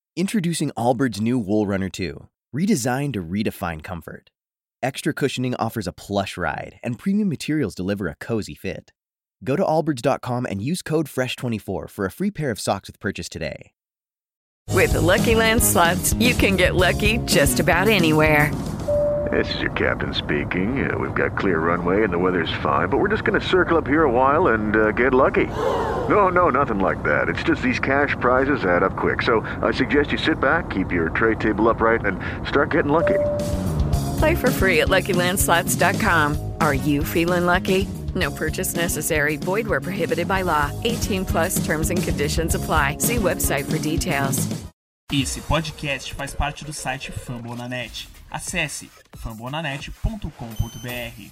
Introducing Allbirds new Wool Runner 2, redesigned to redefine comfort. Extra cushioning offers a plush ride, and premium materials deliver a cozy fit. Go to allbirds.com and use code FRESH24 for a free pair of socks with purchase today. With the Lucky Land Slots, you can get lucky just about anywhere. This is your captain speaking. We've got clear runway and the weather's fine, but we're just going to circle up here a while and get lucky. No, nothing like that. It's just these cash prizes add up quick. So I suggest you sit back, keep your tray table upright, and start getting lucky. Play for free at LuckyLandSlots.com. Are you feeling lucky? No purchase necessary. Void where prohibited by law. 18 plus terms and conditions apply. See website for details. Esse podcast faz parte do site Fambonanet. Acesse fambonanet.com.br.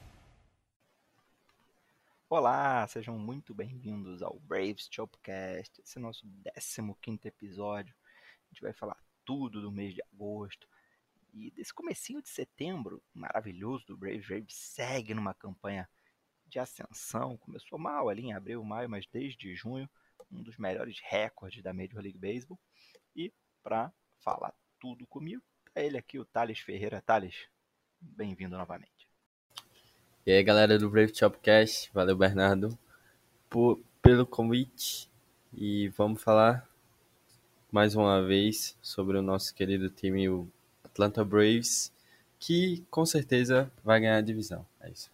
Olá, sejam muito bem-vindos ao Braves Chopcast. Esse é o nosso 15º episódio. A gente vai falar tudo do mês de agosto e desse comecinho de setembro maravilhoso do Braves. O Braves segue numa campanha de ascensão. Começou mal ali em abril, maio, mas desde junho, um dos melhores recordes da Major League Baseball. E para falar tudo comigo, tá ele aqui, o Thales Ferreira. Thales, bem-vindo novamente. E aí, galera do Brave Chopcast, valeu, Bernardo, pelo convite. E vamos falar mais uma vez sobre o nosso querido time, o Atlanta Braves, que com certeza vai ganhar a divisão. É isso.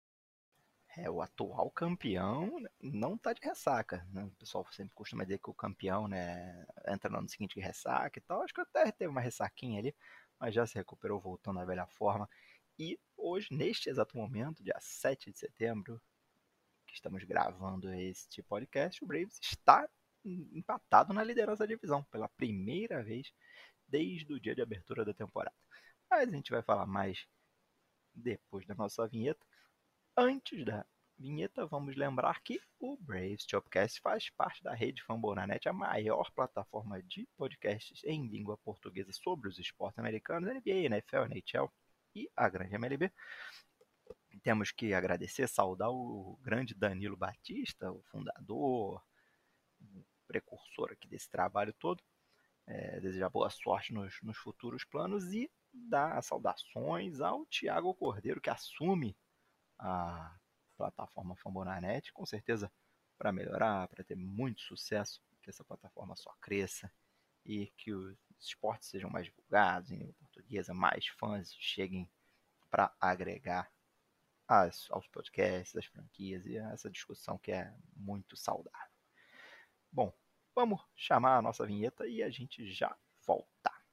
O atual campeão não tá de ressaca, né? O pessoal sempre costuma dizer que o campeão, né, entra no ano seguinte de ressaca e tal. Acho que até teve uma ressaquinha ali, mas já se recuperou, voltando à velha forma. E hoje, neste exato momento, dia 7 de setembro, que estamos gravando este podcast, o Braves está empatado na liderança da divisão, pela primeira vez desde o dia de abertura da temporada. Mas a gente vai falar mais depois da nossa vinheta. Antes da vinheta, vamos lembrar que o Braves Chopcast faz parte da rede Fambonanet, a maior plataforma de podcasts em língua portuguesa sobre os esportes americanos, NBA, NFL, NHL e a grande MLB. Temos que agradecer, saudar o grande Danilo Batista, o fundador, o precursor aqui desse trabalho todo. Desejar boa sorte nos futuros planos e dar saudações ao Thiago Cordeiro, que assume a plataforma Fambonanet, com certeza para melhorar, para ter muito sucesso, que essa plataforma só cresça e que os esportes sejam mais divulgados em língua portuguesa, mais fãs cheguem para agregar aos podcasts, às franquias e a essa discussão que é muito saudável. Bom, vamos chamar a nossa vinheta e a gente já volta.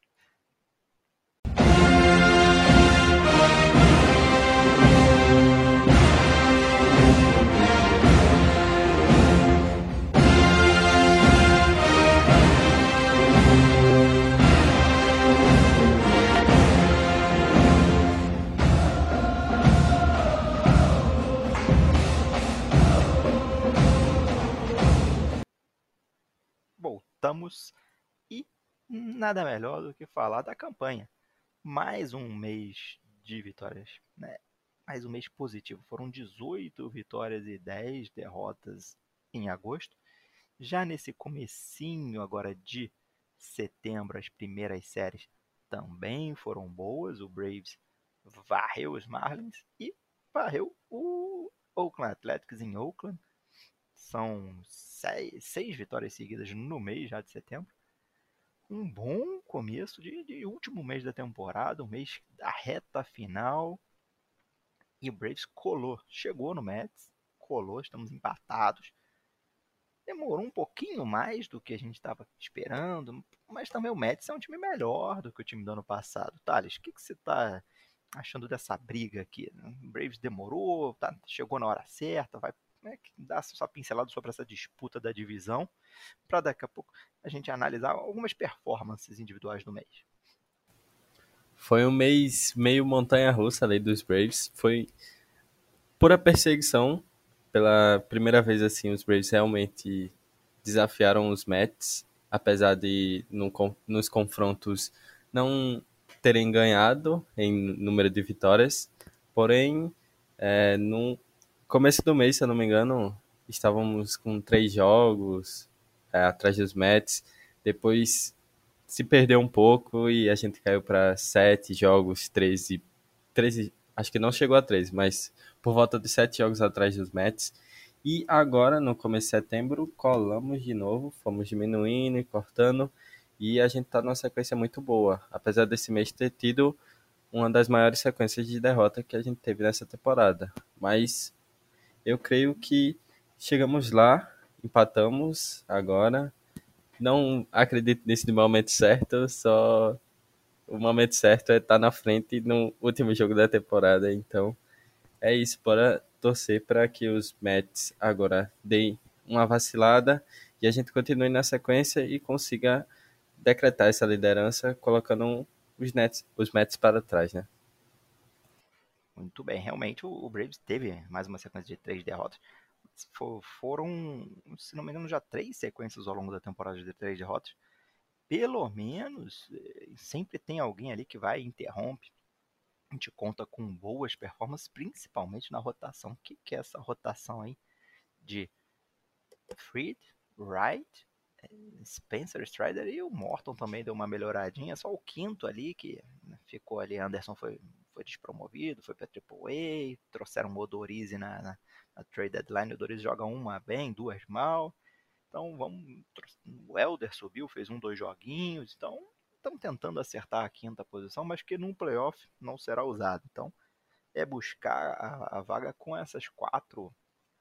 Voltamos e nada melhor do que falar da campanha. Mais um mês de vitórias, né? Mais um mês positivo. Foram 18 vitórias e 10 derrotas em agosto. Já nesse comecinho agora de setembro, as primeiras séries também foram boas. O Braves varreu os Marlins e varreu o Oakland Athletics em Oakland. São 6 vitórias seguidas no mês já de setembro. Um bom começo de último mês da temporada, um mês da reta final. E o Braves colou, chegou no Mets, colou, estamos empatados. Demorou um pouquinho mais do que a gente estava esperando, mas também o Mets é um time melhor do que o time do ano passado. Thales, o que você está achando dessa briga aqui? O Braves demorou, chegou na hora certa, vai dar sua pincelada sobre essa disputa da divisão, para daqui a pouco a gente analisar algumas performances individuais do mês. Foi um mês meio montanha-russa ali dos Braves. Foi pura perseguição. Pela primeira vez, assim, os Braves realmente desafiaram os Mets, apesar de nos confrontos não terem ganhado em número de vitórias. Porém, no começo do mês, se eu não me engano, estávamos com 3 jogos atrás dos Mets. Depois se perdeu um pouco e a gente caiu para 7 jogos, 13, acho que não chegou a 13, mas por volta de 7 jogos atrás dos Mets. E agora, no começo de setembro, colamos de novo, fomos diminuindo e cortando, e a gente está numa sequência muito boa, apesar desse mês ter tido uma das maiores sequências de derrota que a gente teve nessa temporada. Mas eu creio que chegamos lá, empatamos agora. Não acredito nisso de momento certo, só o momento certo é estar na frente no último jogo da temporada. Então é isso, bora torcer para que os Mets agora deem uma vacilada e a gente continue na sequência e consiga decretar essa liderança colocando os Mets para trás, né? Muito bem, realmente o Braves teve mais uma sequência de 3 derrotas. Foram, se não me engano, já 3 sequências ao longo da temporada de 3 derrotas. Pelo menos, sempre tem alguém ali que vai e interrompe. A gente conta com boas performances, principalmente na rotação. O que é essa rotação aí de Fried, Wright, Spencer Strider e o Morton também deu uma melhoradinha. Só o quinto ali que ficou ali. Anderson foi despromovido, foi para AAA. Trouxeram o Odorizzi na trade deadline. O Odorizzi joga uma bem, 2 mal. Então o Elder subiu, fez 2 joguinhos. Então estão tentando acertar a quinta posição, mas que num playoff não será usado. Então é buscar a vaga com esses quatro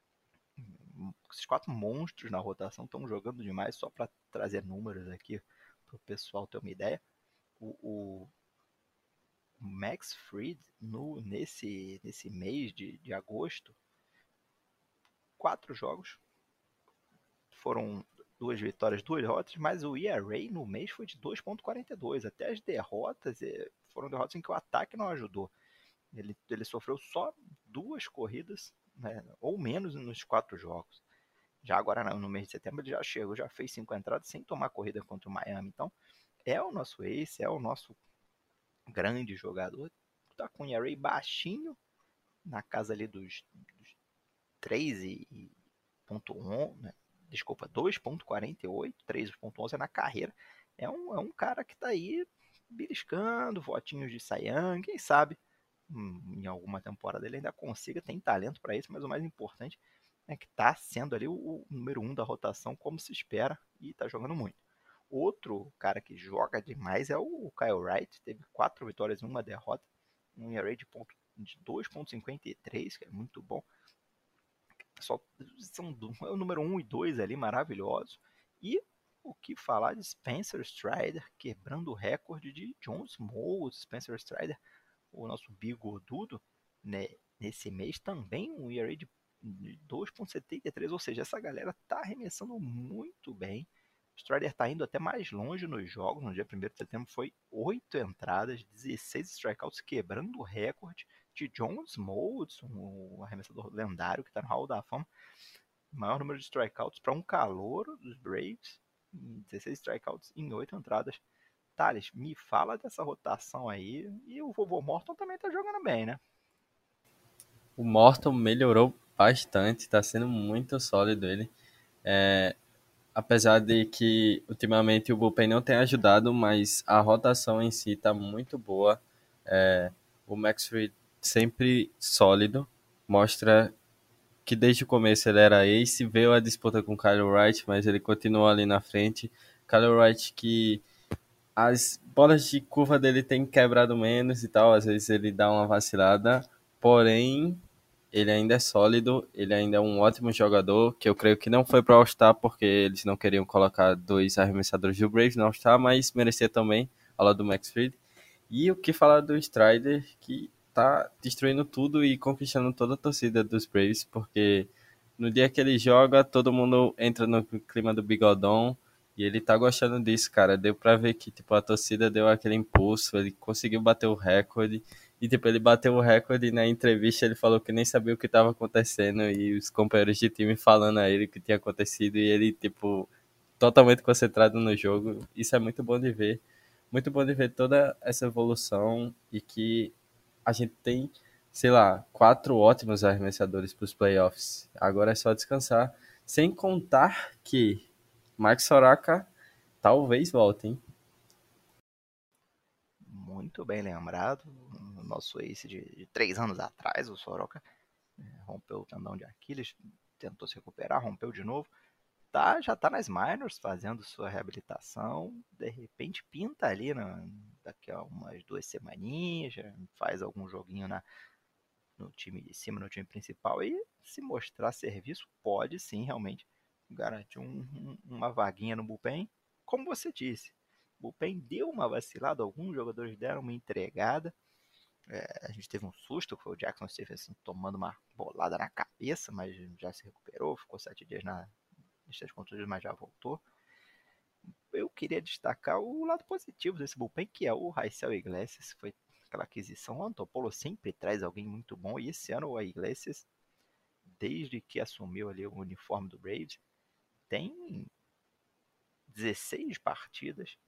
monstros na rotação. Estão jogando demais, só para trazer números aqui para o pessoal ter uma ideia. O Max Fried nesse mês de agosto, 4 jogos, foram 2 vitórias, 2 derrotas, mas o ERA no mês foi de 2.42. Até as derrotas foram derrotas em que o ataque não ajudou. Ele sofreu só 2 corridas, né, ou menos nos 4 jogos. Já agora no mês de setembro ele já chegou, já fez 5 entradas sem tomar corrida contra o Miami. Então é o nosso ace, é o nosso grande jogador. Tá com o ERA baixinho, na casa ali dos 3,1, né? Desculpa, 2,48, 3,11 na carreira. É um cara que tá aí beliscando votinhos de Cy Young, quem sabe em alguma temporada ele ainda consiga, tem talento para isso, mas o mais importante é que tá sendo ali o número 1 da rotação, como se espera, e tá jogando muito. Outro cara que joga demais é o Kyle Wright, teve 4 vitórias e 1 derrota, um ERA de 2,53, que é muito bom. São o número 1 e 2 ali, maravilhosos. E o que falar de Spencer Strider, quebrando o recorde de John Smoltz. Spencer Strider, o nosso bigodudo, né, nesse mês também um ERA de 2,73, ou seja, essa galera tá arremessando muito bem. O Strider tá indo até mais longe nos jogos. No dia 1º de setembro foi 8 entradas, 16 strikeouts, quebrando o recorde de John Smoltz, um arremessador lendário que está no Hall da Fama. Maior número de strikeouts para um calouro dos Braves, 16 strikeouts em 8 entradas. Thales, me fala dessa rotação aí. E o vovô Morton também tá jogando bem, né? O Morton melhorou bastante, está sendo muito sólido ele. Apesar de que ultimamente o bullpen não tem ajudado, mas a rotação em si está muito boa. O Max Fried sempre sólido, mostra que desde o começo ele era ace, veio a disputa com o Kyle Wright, mas ele continuou ali na frente. Kyle Wright que as bolas de curva dele tem quebrado menos e tal, às vezes ele dá uma vacilada, porém ele ainda é sólido, ele ainda é um ótimo jogador, que eu creio que não foi para o All-Star porque eles não queriam colocar 2 arremessadores do Braves no All-Star, mas merecia também, ao lado do Max Fried. E o que falar do Strider, que tá destruindo tudo e conquistando toda a torcida dos Braves, porque no dia que ele joga, todo mundo entra no clima do bigodão, e ele tá gostando disso, cara. Deu pra ver que tipo, a torcida deu aquele impulso, ele conseguiu bater o recorde, e tipo, ele bateu o recorde e na entrevista ele falou que nem sabia o que estava acontecendo, e os companheiros de time falando a ele o que tinha acontecido, e ele, tipo, totalmente concentrado no jogo. Isso é muito bom de ver. Muito bom de ver toda essa evolução e que a gente tem, sei lá, 4 ótimos arremessadores para os playoffs. Agora é só descansar. Sem contar que Mike Soroka talvez volte, hein? muito bem lembrado. O nosso ace de 3 anos atrás, o Soroka, rompeu o tendão de Aquiles, tentou se recuperar, rompeu de novo. Já tá nas minors fazendo sua reabilitação. De repente pinta ali daqui a umas 2 semaninhas, já faz algum joguinho no time de cima, no time principal, e se mostrar serviço, pode sim realmente garantir uma vaguinha no bullpen. Como você disse, o bullpen deu uma vacilada, alguns jogadores deram uma entregada. A gente teve um susto, que foi o Jackson Stevenson tomando uma bolada na cabeça, mas já se recuperou, ficou 7 dias na lista de contusões, mas já voltou. Eu queria destacar o lado positivo desse bullpen, que é o Raisel Iglesias. Foi aquela aquisição. O Antopolo sempre traz alguém muito bom, e esse ano o Iglesias, desde que assumiu ali o uniforme do Braves, tem 16 partidas,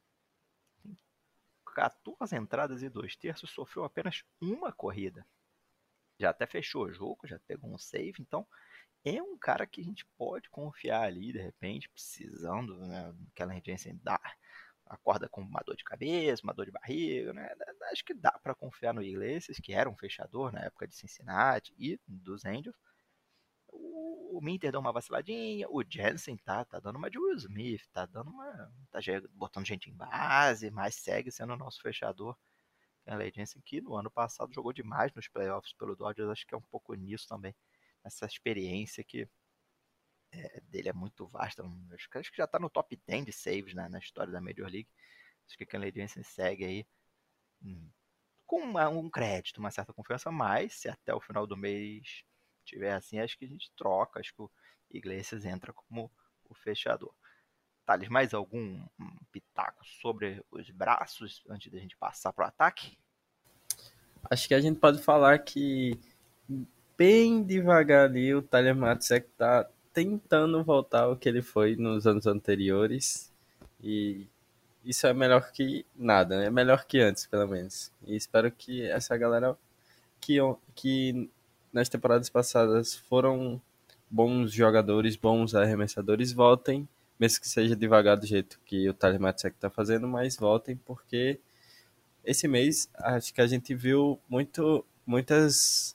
14 entradas e 2/3, sofreu apenas uma corrida. Já até fechou o jogo, já pegou um save, então é um cara que a gente pode confiar ali, de repente, precisando, né, aquela emergência dar acorda com uma dor de cabeça, uma dor de barriga, né? Acho que dá para confiar no Iglesias, que era um fechador na época de Cincinnati e dos Angels. O Minter dá uma vaciladinha, o Jensen tá dando uma de Will Smith, tá botando gente em base, mas segue sendo o nosso fechador. A Lei Jensen, que no ano passado jogou demais nos playoffs pelo Dodgers, acho que é um pouco nisso também, essa experiência que dele é muito vasta. Acho que já tá no top 10 de saves na história da Major League. Acho que a Kenley Jensen segue aí com um crédito, uma certa confiança, mas se até o final do mês tiver assim, acho que a gente troca, acho que o Iglesias entra como o fechador. Thales, mais algum pitaco sobre os braços antes da gente passar pro ataque? Acho que a gente pode falar que bem devagar ali o Tyler Matzek tá tentando voltar ao que ele foi nos anos anteriores, e isso é melhor que nada, né? É melhor que antes, pelo menos. E espero que essa galera que nas temporadas passadas foram bons jogadores, bons arremessadores, voltem, mesmo que seja devagar do jeito que o Tyler Matzek tá fazendo, mas voltem, porque esse mês acho que a gente viu muitos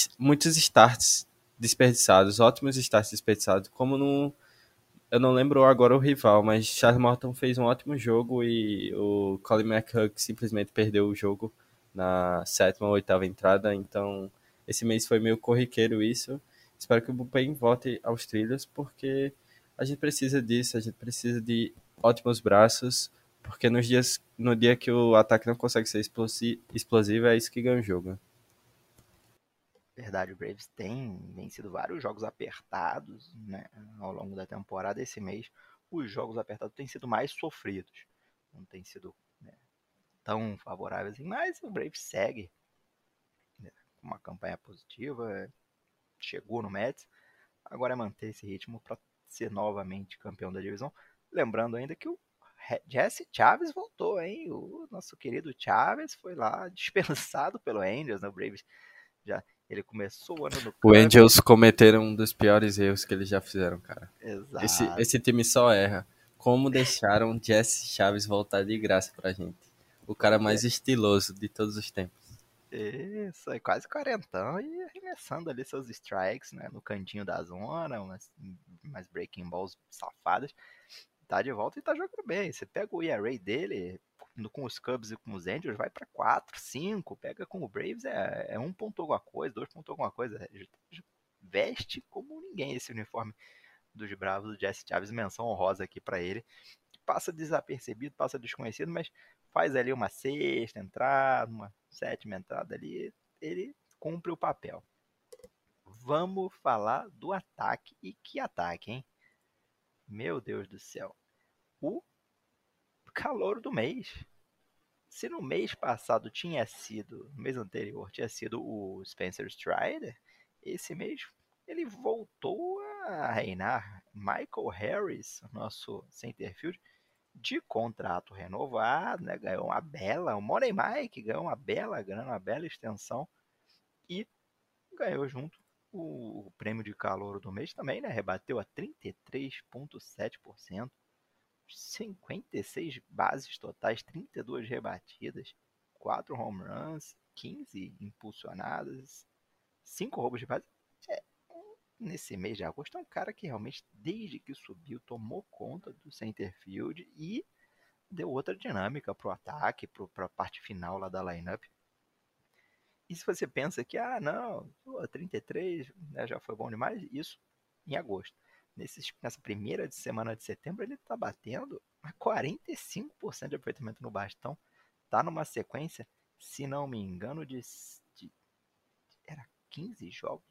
starts desperdiçados, ótimos starts desperdiçados, como no eu não lembro agora o rival, mas Charles Morton fez um ótimo jogo e o Colin McHugh simplesmente perdeu o jogo na 7ª ou 8ª entrada, então esse mês foi meio corriqueiro isso. Espero que o bullpen volte aos trilhos, porque a gente precisa disso, a gente precisa de ótimos braços, porque no dia que o ataque não consegue ser explosivo, é isso que ganha o jogo. Verdade, o Braves tem vencido vários jogos apertados, né, ao longo da temporada. Esse mês, os jogos apertados têm sido mais sofridos. Não tem sido, né, tão favoráveis assim, mas o Braves segue, né, com uma campanha positiva, chegou no Mets. Agora é manter esse ritmo para ser novamente campeão da divisão. Lembrando ainda que o Jesse Chaves voltou, hein? O nosso querido Chaves foi lá dispensado pelo Angels, né? O Braves já ele começou o ano no O campo. Angels cometeram um dos piores erros que eles já fizeram, cara. Exato. Esse time só erra. Como deixaram Jesse Chaves voltar de graça pra gente? O cara mais estiloso de todos os tempos. Isso, aí quase quarentão e arremessando ali seus strikes, né? No cantinho da zona, umas breaking balls safadas. Tá de volta e tá jogando bem. Você pega o ERA dele, com os Cubs e com os Angels, vai pra 4, 5. Pega com o Braves, é 1 ponto alguma coisa, 2 ponto alguma coisa. Veste como ninguém esse uniforme dos Bravos, do Jesse Chaves. Menção honrosa aqui pra ele. Passa desapercebido, passa desconhecido, mas faz ali uma 6ª entrada, uma 7ª entrada ali. Ele cumpre o papel. Vamos falar do ataque. E que ataque, hein? Meu Deus do céu. O calor do mês. Se no mês passado no mês anterior, tinha sido o Spencer Strider, esse mês ele voltou a reinar. Michael Harris, nosso center field, de contrato renovado, né, ganhou o Money Mike ganhou uma bela grana, uma bela extensão, e ganhou junto o prêmio de calor do mês também, né, rebateu a 33,7%. 56 bases totais, 32 rebatidas. 4 home runs, 15 impulsionadas, 5 roubos de base. Nesse mês de agosto é um cara que realmente, desde que subiu, tomou conta do center field e deu outra dinâmica pro ataque, pra parte final lá da lineup. E se você pensa que, não, 33 né, já foi bom demais, isso em agosto. Nessa primeira semana de setembro, ele tá batendo a 45% de aproveitamento no bastão. Tá numa sequência, se não me engano, era 15 jogos.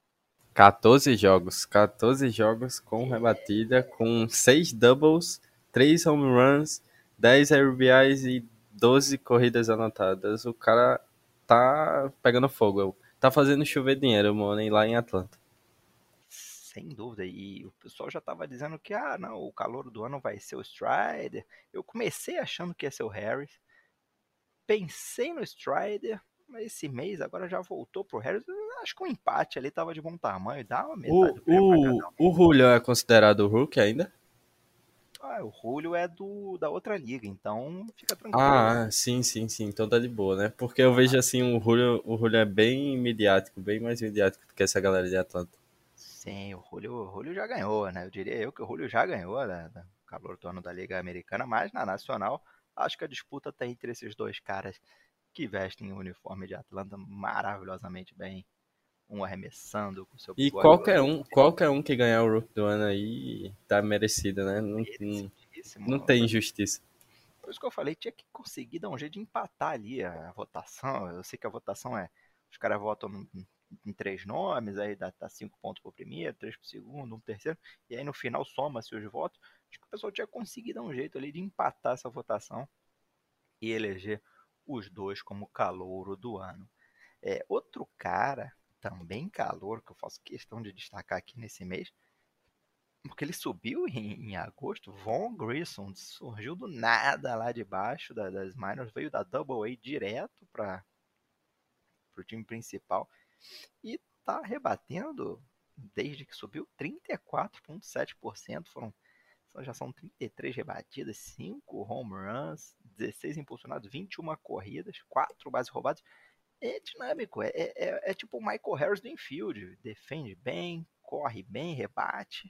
14 jogos com rebatida, com 6 doubles, 3 home runs, 10 RBIs e 12 corridas anotadas. O cara tá pegando fogo. Tá fazendo chover dinheiro, Money, lá em Atlanta. Sem dúvida. E o pessoal já tava dizendo que, não, o calor do ano vai ser o Strider. Eu comecei achando que ia ser o Harris. Pensei no Strider, mas esse mês agora já voltou pro Harris. Acho que um empate ali tava de bom tamanho. Dá uma metade do prêmio pra cada um. O Julio é considerado o Hulk ainda? O Julio é da outra liga, então fica tranquilo. Sim. Então tá de boa, né? Porque eu vejo assim, o Julio é bem midiático, bem mais midiático do que essa galera de Atlanta. Sim, o Julio já ganhou, né? Eu diria que o Julio já ganhou da calor do ano da Liga Americana, mas na Nacional, acho que a disputa tá entre esses dois caras que vestem o uniforme de Atlanta maravilhosamente bem. Um arremessando com seu E bigode. qualquer um que ganhar o Rook do ano aí tá merecido, né? Não tem injustiça. Por isso que eu falei, tinha que conseguir dar um jeito de empatar ali a votação. Eu sei que a votação os caras votam em 3 nomes, aí dá 5 pontos pro primeiro, 3 pro segundo, 1 pro terceiro, e aí no final soma-se os votos. Acho que o pessoal tinha que conseguir dar um jeito ali de empatar essa votação e eleger os dois como calouro do ano. Outro cara, também calouro, que eu faço questão de destacar aqui nesse mês, porque ele subiu em agosto, Vaughn Grissom surgiu do nada lá de baixo das minors, veio da Double A direto para o time principal e tá rebatendo desde que subiu 34,7%, já são 33 rebatidas, 5 home runs, 16 impulsionados, 21 corridas, 4 bases roubadas. É dinâmico, é tipo o Michael Harris do infield, defende bem, corre bem, rebate.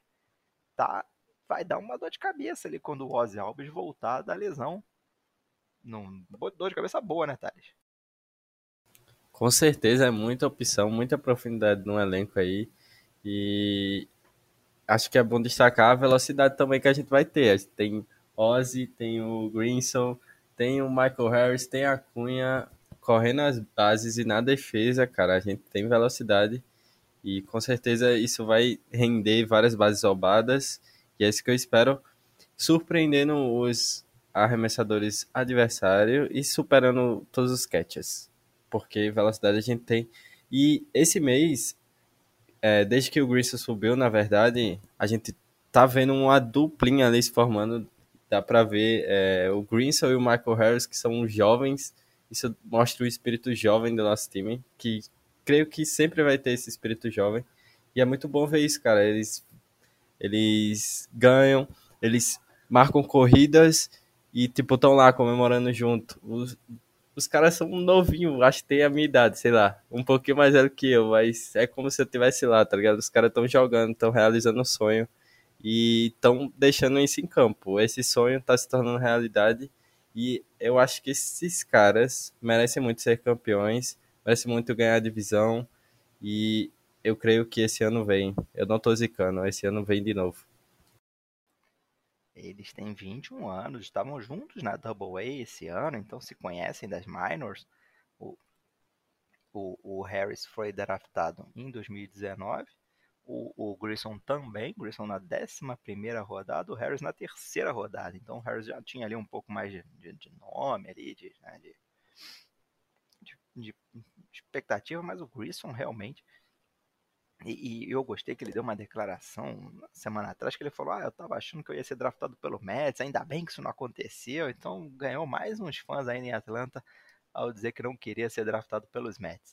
Vai dar uma dor de cabeça ali quando o Ozzy Albies voltar da lesão. Dor de cabeça boa, né, Thales? Com certeza é muita opção, muita profundidade no elenco aí. E acho que é bom destacar a velocidade também que a gente vai ter. A gente tem Ozzy, tem o Grinson, tem o Michael Harris, tem a Cunha correndo as bases e na defesa, cara, a gente tem velocidade. E com certeza isso vai render várias bases roubadas. E é isso que eu espero, surpreendendo os arremessadores adversários e superando todos os catches. Porque velocidade a gente tem. E esse mês, desde que o Grissom subiu, na verdade, a gente tá vendo uma duplinha ali se formando. Dá pra ver o Grissom e o Michael Harris, que são jovens. Isso mostra o espírito jovem do nosso time, que creio que sempre vai ter esse espírito jovem. E é muito bom ver isso, cara. Eles ganham, eles marcam corridas e, tipo, estão lá comemorando junto. Os caras são novinhos, acho que tem a minha idade, sei lá, um pouquinho mais velho que eu, mas é como se eu estivesse lá, tá ligado? Os caras estão jogando, estão realizando um sonho e estão deixando isso em campo. Esse sonho tá se tornando realidade e eu acho que esses caras merecem muito ser campeões, merecem muito ganhar a divisão e eu creio que esse ano vem. Eu não tô zicando, esse ano vem de novo. Eles têm 21 anos, estavam juntos na Double A esse ano, então se conhecem das minors. O Harris foi draftado em 2019, o Grissom também, Grissom na 11ª rodada, o Harris na 3ª rodada. Então o Harris já tinha ali um pouco mais de nome ali, de expectativa, mas o Grissom realmente... E eu gostei que ele deu uma declaração semana atrás que ele falou, eu tava achando que eu ia ser draftado pelo Mets, ainda bem que isso não aconteceu, então ganhou mais uns fãs ainda em Atlanta ao dizer que não queria ser draftado pelos Mets.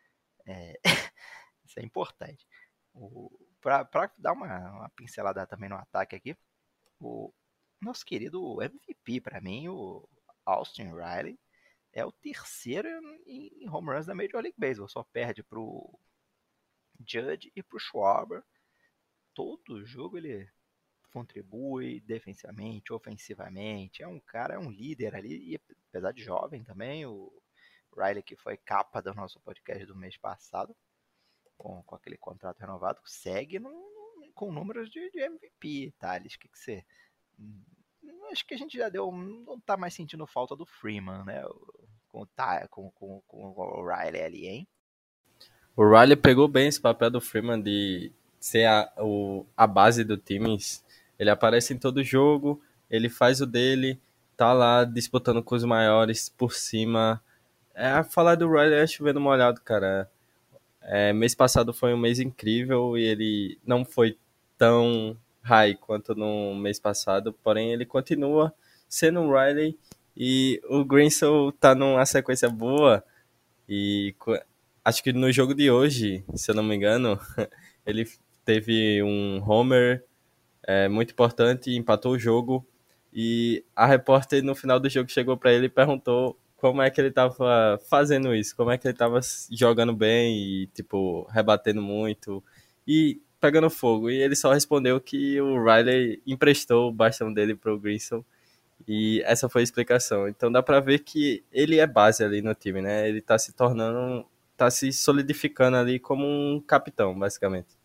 Isso é importante. Para dar uma pincelada também no ataque aqui, o nosso querido MVP para mim, o Austin Riley, é o terceiro em home runs da Major League Baseball. Só perde pro Judge e pro Schwarber. Todo jogo ele contribui defensivamente, ofensivamente. É um cara, é um líder ali. E apesar de jovem também, o Riley, que foi capa do nosso podcast do mês passado, com aquele contrato renovado, segue com números de MVP, Thales. O que você... Acho que a gente já não tá mais sentindo falta do Freeman, né? Com o Riley ali, hein? O Riley pegou bem esse papel do Freeman de ser a base do time. Ele aparece em todo jogo, ele faz o dele, tá lá disputando com os maiores por cima. Falar do Riley é chovendo molhado, cara. Mês passado foi um mês incrível e ele não foi tão high quanto no mês passado, porém ele continua sendo o Riley e o Grayson tá numa sequência boa e acho que no jogo de hoje, se eu não me engano, ele teve um homer muito importante, empatou o jogo e a repórter no final do jogo chegou para ele e perguntou como é que ele tava fazendo isso, como é que ele tava jogando bem e, tipo, rebatendo muito e pegando fogo. E ele só respondeu que o Riley emprestou o bastão dele pro Grayson e essa foi a explicação. Então dá pra ver que ele é base ali no time, né? Ele tá se solidificando ali como um capitão, basicamente.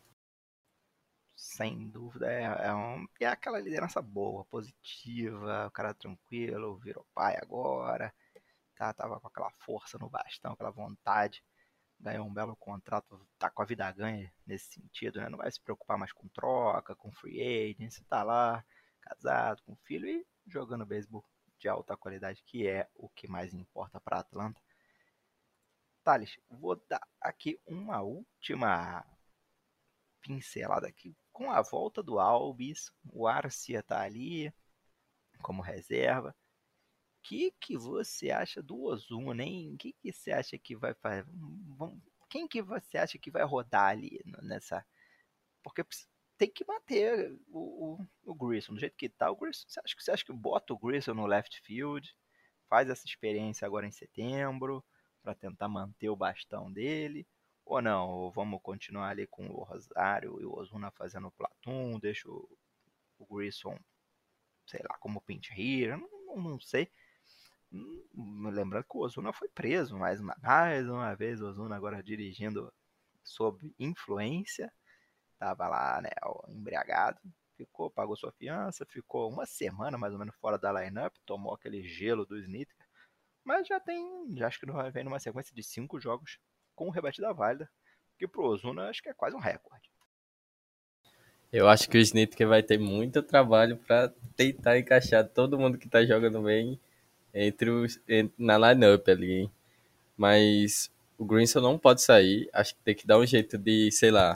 Sem dúvida, é aquela liderança boa, positiva, o cara tranquilo, virou pai agora, tava com aquela força no bastão, aquela vontade, ganhou um belo contrato, tá com a vida ganha nesse sentido, né? Não vai se preocupar mais com troca, com free agent, tá lá, casado, com filho e jogando beisebol de alta qualidade, que é o que mais importa para Atlanta. Thales, vou dar aqui uma última pincelada aqui com a volta do Albies. O Arcia tá ali como reserva. O que você acha do Ozuna, hein? O que você acha que vai fazer? Quem que você acha que vai rodar ali nessa? Porque tem que manter o Grayson do jeito que tá. O Grayson, você acha que bota o Grayson no left field? Faz essa experiência agora em setembro para tentar manter o bastão dele? Ou não? Ou vamos continuar ali com o Rosário e o Ozuna fazendo o platoon? Deixa o Grayson, sei lá, como pinch hitter? Não sei. Lembrando que o Ozuna foi preso mais uma vez. O Ozuna agora dirigindo sob influência. Tava lá, né, embriagado. Pagou sua fiança, ficou uma semana mais ou menos fora da lineup, tomou aquele gelo do Snitker. Mas já acho que vem numa sequência de 5 jogos com rebatida válida, que pro Ozuna acho que é quase um recorde. Eu acho que o Snitker vai ter muito trabalho para tentar encaixar todo mundo que tá jogando bem na lineup ali, hein? Mas o Grayson não pode sair, acho que tem que dar um jeito de, sei lá,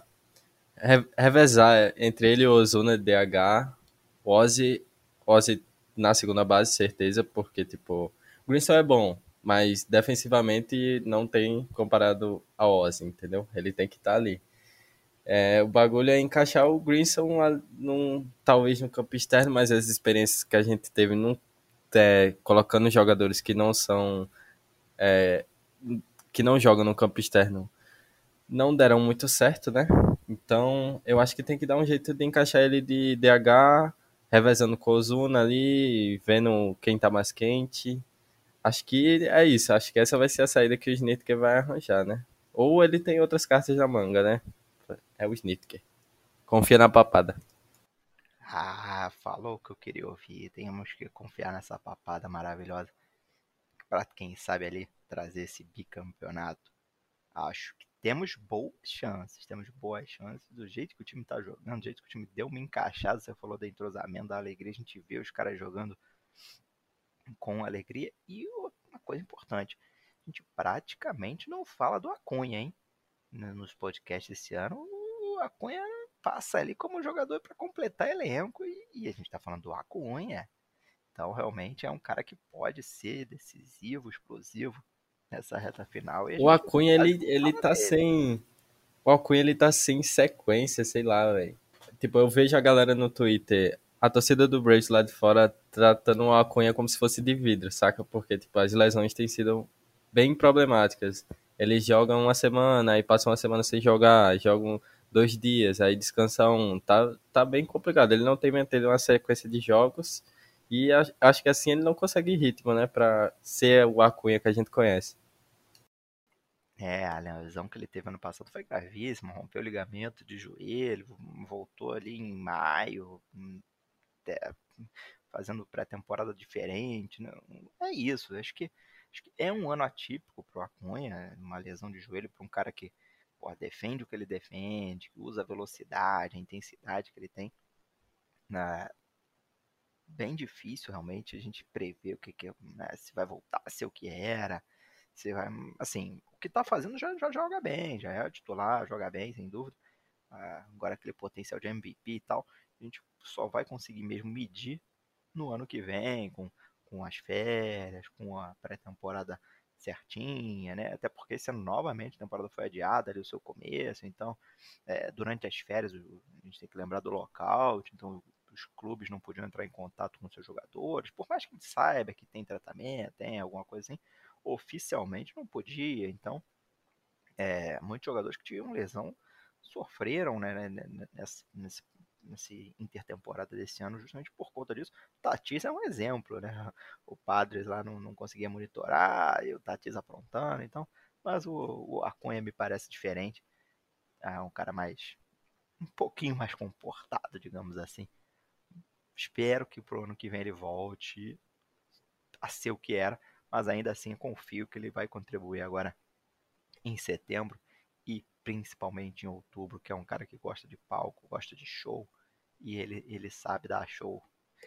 revezar entre ele e o Ozuna DH, o Ozzy na segunda base, certeza, porque, tipo, o Grayson é bom, mas defensivamente não tem comparado ao Ozzy, entendeu? Ele tem que estar ali. O bagulho é encaixar o Grayson talvez no campo externo, mas as experiências que a gente teve colocando jogadores que não são que não jogam no campo externo não deram muito certo, né? Então, eu acho que tem que dar um jeito de encaixar ele de DH, revezando com o Ozuna ali, vendo quem tá mais quente. Acho que é isso. Acho que essa vai ser a saída que o Snitker vai arranjar, né? Ou ele tem outras cartas na manga, né? É o Snitker. Confia na papada. Ah, falou o que eu queria ouvir. Temos que confiar nessa papada maravilhosa. Para quem sabe ali trazer esse bicampeonato. Acho que temos boas chances. Temos boas chances. Do jeito que o time tá jogando, do jeito que o time deu uma encaixada. Você falou do entrosamento, da alegria. A gente vê os caras jogando com alegria. E uma coisa importante. A gente praticamente não fala do Acunha, hein? Nos podcasts esse ano. O Acunha passa ali como jogador para completar elenco. E a gente tá falando do Acunha. Então, realmente, é um cara que pode ser decisivo, explosivo nessa reta final. O Acunha, ele tá sem... O Acunha, ele tá sem sequência, sei lá, velho. Tipo, eu vejo a galera no Twitter a torcida do Braves lá de fora tratando o Acunha como se fosse de vidro, saca? Porque, tipo, as lesões têm sido bem problemáticas. Eles jogam uma semana, aí passam uma semana sem jogar, jogam 2 dias, aí descansa um. Tá bem complicado. Ele não tem mantido uma sequência de jogos e acho que assim ele não consegue ritmo, né? Pra ser o Acunha que a gente conhece. A lesão que ele teve ano passado foi gravíssima, rompeu o ligamento de joelho, voltou ali em maio, te- fazendo pré-temporada diferente, né? É isso, acho que é um ano atípico pro Acunha, uma lesão de joelho para um cara que pô, defende o que ele defende, que usa a velocidade, a intensidade que ele tem. Né? Bem difícil realmente a gente prever o que né, se vai voltar a ser o que era, se vai, assim, o que tá fazendo já joga bem, já é titular, joga bem, sem dúvida. Agora aquele potencial de MVP e tal, a gente só vai conseguir mesmo medir no ano que vem, com as férias, com a pré-temporada certinha, né? Até porque esse ano novamente a temporada foi adiada ali o seu começo, então durante as férias a gente tem que lembrar do lockout, então os clubes não podiam entrar em contato com seus jogadores, por mais que a gente saiba que tem tratamento, tem alguma coisa assim, oficialmente não podia, então muitos jogadores que tinham lesão sofreram, né, nesse intertemporada desse ano justamente por conta disso. Tatis é um exemplo, né? O Padres lá não conseguia monitorar e o Tatis aprontando, então, mas o Acunha me parece diferente, é um cara um pouquinho mais comportado, digamos assim. Espero que pro ano que vem ele volte a ser o que era, mas ainda assim eu confio que ele vai contribuir agora em setembro e principalmente em outubro, que é um cara que gosta de palco, gosta de show, e ele sabe dar show.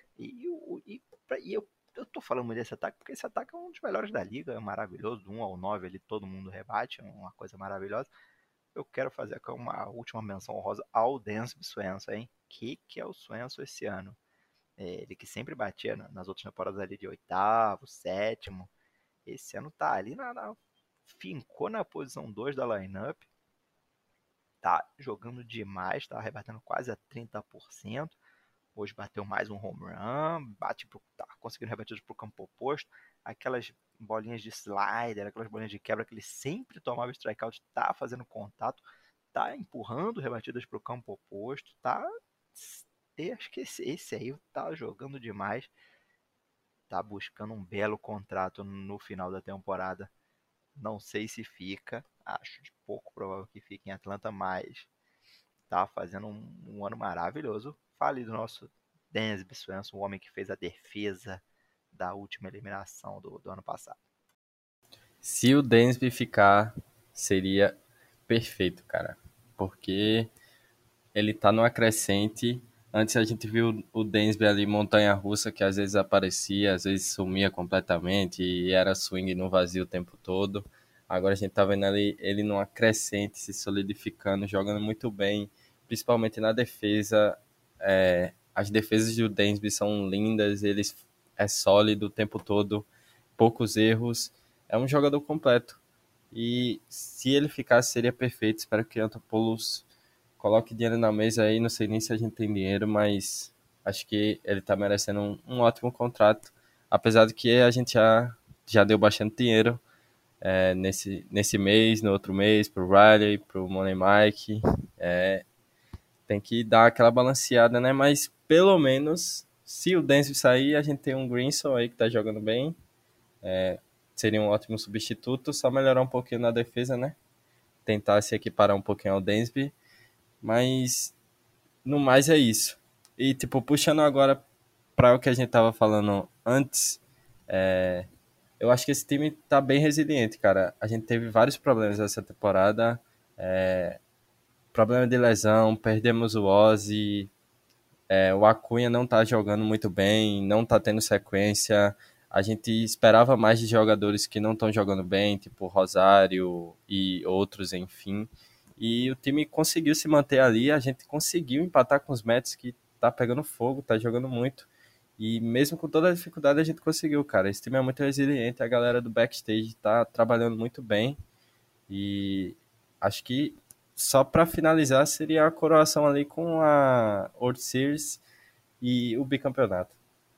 E eu tô falando desse ataque porque esse ataque é um dos melhores da liga, é maravilhoso, do 1 ao 9 ali todo mundo rebate, é uma coisa maravilhosa. Eu quero fazer aqui uma última menção honrosa ao Dansby Swanson, hein? Que é o Swanson esse ano? Ele que sempre batia nas outras temporadas ali de oitavo, sétimo. Esse ano tá ali fincou na posição 2 da lineup. Tá jogando demais, tá arrebatando quase a 30%. Hoje bateu mais um home run, tá conseguindo rebatidas pro campo oposto. Aquelas bolinhas de slider, aquelas bolinhas de quebra que ele sempre tomava strikeout, tá fazendo contato, tá empurrando rebatidas pro campo oposto, tá. Eu acho que esse aí tá jogando demais, tá buscando um belo contrato no final da temporada. Não sei se fica, acho de pouco provável que fique em Atlanta, mas tá fazendo um ano maravilhoso. Fale do nosso Dansby Swanson, o homem que fez a defesa da última eliminação do ano passado. Se o Dansby ficar, seria perfeito, cara. Porque ele tá numa crescente. Antes a gente viu o Dansby ali montanha-russa, que às vezes aparecia, às vezes sumia completamente e era swing no vazio o tempo todo. Agora a gente tá vendo ele numa crescente, se solidificando, jogando muito bem, principalmente na defesa. As defesas do Dansby são lindas, ele é sólido o tempo todo, poucos erros. É um jogador completo. E se ele ficasse, seria perfeito. Espero que o Antopoulos coloque dinheiro na mesa aí. Não sei nem se a gente tem dinheiro, mas acho que ele tá merecendo um ótimo contrato. Apesar de que a gente já deu bastante dinheiro nesse mês, no outro mês, pro Riley, pro Money Mike. Tem que dar aquela balanceada, né? Mas pelo menos, se o Dansby sair, a gente tem um Grinson aí que tá jogando bem. Seria um ótimo substituto, só melhorar um pouquinho na defesa, né? Tentar se equiparar um pouquinho ao Dansby. Mas no mais é isso. E, tipo, puxando agora para o que a gente tava falando antes, eu acho que esse time tá bem resiliente, cara. A gente teve vários problemas essa temporada. Problema de lesão, perdemos o Ozzy, o Acunha não tá jogando muito bem, não tá tendo sequência. A gente esperava mais de jogadores que não estão jogando bem, tipo Rosário e outros, enfim. E o time conseguiu se manter ali, a gente conseguiu empatar com os Mets, que tá pegando fogo, tá jogando muito. E mesmo com toda a dificuldade a gente conseguiu, cara. Esse time é muito resiliente, a galera do backstage tá trabalhando muito bem. E acho que só para finalizar seria a coroação ali com a World Series. e o bicampeonato.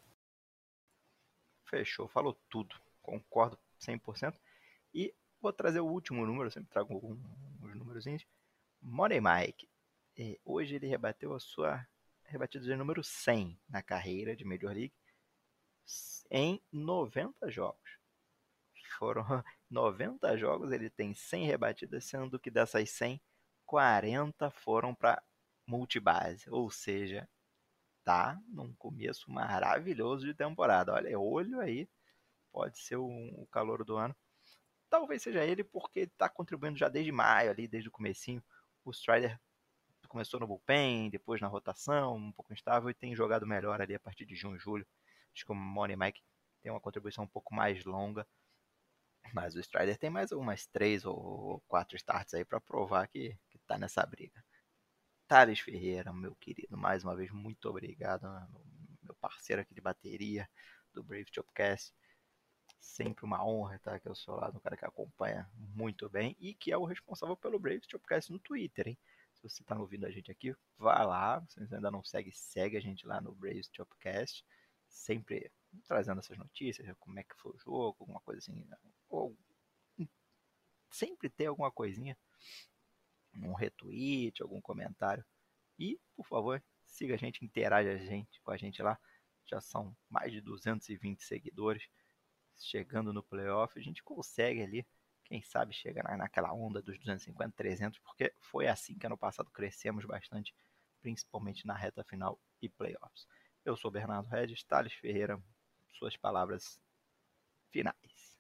Fechou, falou tudo. Concordo 100%. E vou trazer o último número, eu sempre trago alguns númerozinhos. Money Mike. Hoje ele rebateu a sua rebatida de número 100 na carreira de Major League em 90 jogos. Foram 90 jogos, ele tem 100 rebatidas, sendo que dessas 100, 40 foram para multibase. Ou seja, tá num começo maravilhoso de temporada. Olha, olho aí, pode ser o calor do ano. Talvez seja ele porque está contribuindo já desde maio, ali, desde o comecinho. O Strider começou no bullpen, depois na rotação, um pouco instável, e tem jogado melhor ali a partir de junho, julho. Acho que o Money Mike tem uma contribuição um pouco mais longa, mas o Strider tem mais umas 3 ou 4 starts aí para provar que tá nessa briga. Thales Ferreira, meu querido, mais uma vez, muito obrigado, meu parceiro aqui de bateria do Brave Chopcast. Sempre uma honra estar aqui ao seu lado, um cara que acompanha muito bem e que é o responsável pelo Brave Chopcast no Twitter, hein? Se você está ouvindo a gente aqui, vá lá. Se você ainda não segue a gente lá no Brave Chopcast, sempre trazendo essas notícias, como é que foi o jogo, alguma coisa assim, ou sempre tem alguma coisinha, um retweet, algum comentário. E, por favor, siga a gente, interaja com a gente lá. Já são mais de 220 seguidores. Chegando no playoff, a gente consegue ali, quem sabe, chegar naquela onda dos 250, 300, porque foi assim que ano passado crescemos bastante, principalmente na reta final e playoffs. Eu sou Bernardo Regis, Thales Ferreira, suas palavras finais.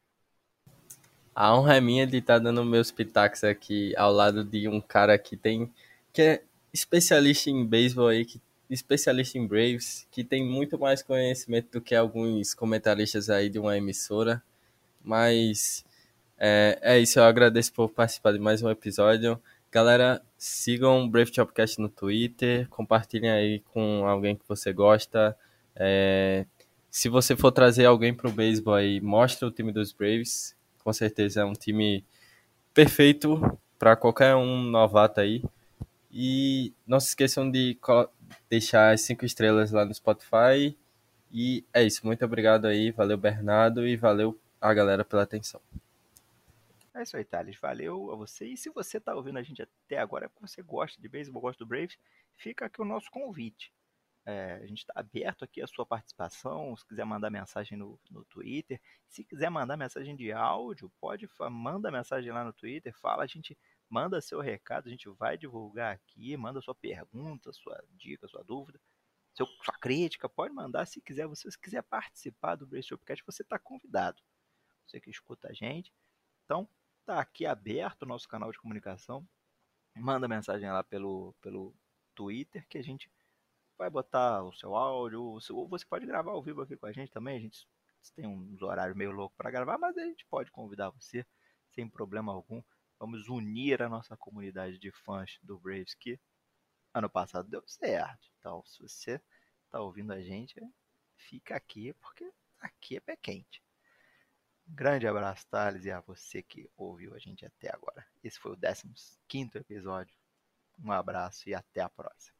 A honra é minha de estar dando meus pitacos aqui ao lado de um cara que é especialista em beisebol aí, especialista em Braves, que tem muito mais conhecimento do que alguns comentaristas aí de uma emissora. Mas é isso, eu agradeço por participar de mais um episódio. Galera, sigam o Brave Chopcast no Twitter, compartilhem aí com alguém que você gosta. Se você for trazer alguém pro beisebol aí, mostra o time dos Braves. Com certeza é um time perfeito para qualquer um novato aí. E não se esqueçam de deixar as 5 estrelas lá no Spotify. E é isso, muito obrigado aí, valeu Bernardo e valeu a galera pela atenção. É isso aí, Thales, valeu a você. E se você está ouvindo a gente até agora, porque você gosta de beisebol, gosta do Braves, fica aqui o nosso convite. A gente está aberto aqui a sua participação, se quiser mandar mensagem no Twitter, se quiser mandar mensagem de áudio, manda mensagem lá no Twitter, a gente manda seu recado, a gente vai divulgar aqui, manda sua pergunta, sua dica, sua dúvida, sua crítica, pode mandar se quiser. Se quiser participar do Brave Chopcast, você está convidado. Você que escuta a gente, então está aqui aberto o nosso canal de comunicação, manda mensagem lá pelo Twitter que a gente vai botar o seu áudio, ou você pode gravar ao vivo aqui com a gente também. A gente tem uns horários meio loucos para gravar, mas a gente pode convidar você sem problema algum. Vamos unir a nossa comunidade de fãs do Braves, que ano passado deu certo. Então, se você está ouvindo a gente, fica aqui, porque aqui é pé quente. Um grande abraço, Thales, e a você que ouviu a gente até agora. Esse foi o 15º episódio. Um abraço e até a próxima.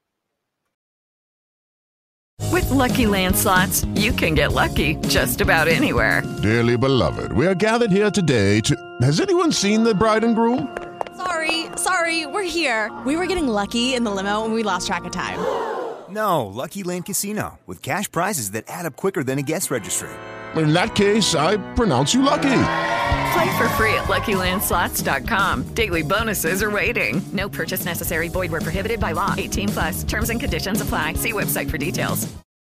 With Lucky Land Slots, you can get lucky just about anywhere. Dearly beloved, we are gathered here today to... Has anyone seen the bride and groom? Sorry, we're here. We were getting lucky in the limo and we lost track of time. No, Lucky Land Casino, with cash prizes that add up quicker than a guest registry. In that case, I pronounce you lucky. Play for free at LuckyLandSlots.com. Daily bonuses are waiting. No purchase necessary. Void where prohibited by law. 18+. Terms and conditions apply. See website for details.